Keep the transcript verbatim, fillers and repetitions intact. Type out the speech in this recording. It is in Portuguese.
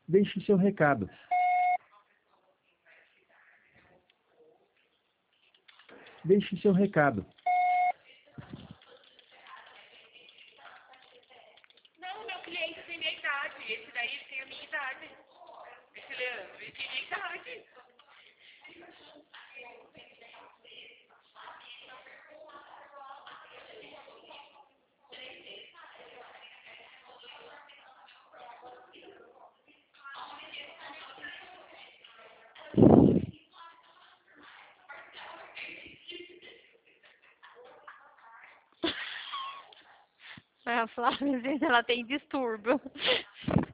Deixe seu recado. Deixe seu recado. Não, meu cliente tem minha idade. Esse daí tem a minha idade. Esse Leandro, ele tem minha idade. A Flávia, ela tem distúrbio.